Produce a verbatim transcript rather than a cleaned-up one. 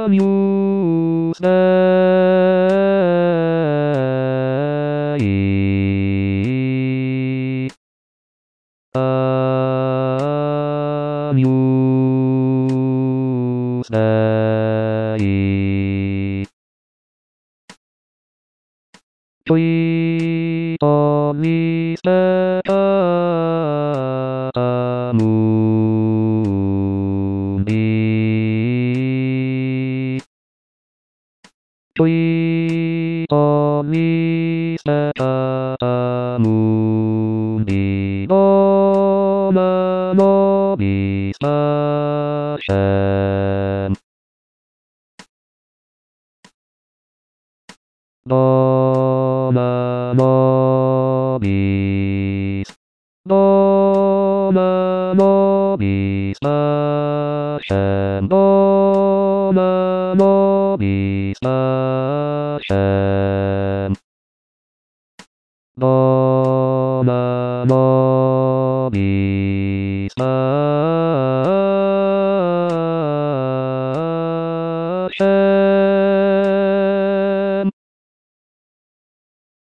アミューズデイアミューズデイちょいと見せたムービーちょいと見せたムービーのまのびさせんどまのびすどまのびさせんどまのびさせんどまのびさ